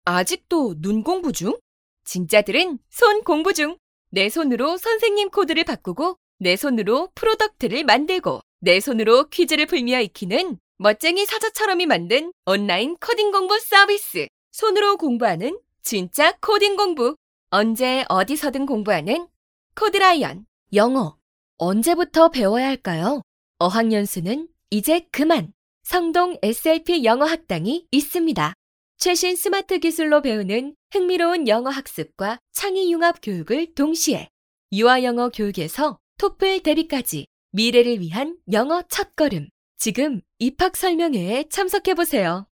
아직도 눈 공부 중? 진짜들은 손 공부 중. 내 손으로 선생님 코드를 바꾸고, 내 손으로 프로덕트를 만들고, 내 손으로 퀴즈를 풀며 익히는 멋쟁이 사자처럼이 만든 온라인 코딩 공부 서비스. 손으로 공부하는 진짜 코딩 공부. 언제 어디서든 공부하는 코드라이언. 영어. 언제부터 배워야 할까요? 어학연수는 이제 그만. 성동 SLP 영어 학당이 있습니다. 최신 스마트 기술로 배우는 흥미로운 영어 학습과 창의 융합 교육을 동시에 유아영어 교육에서 토플 대비까지 미래를 위한 영어 첫걸음. 지금 입학 설명회에 참석해보세요.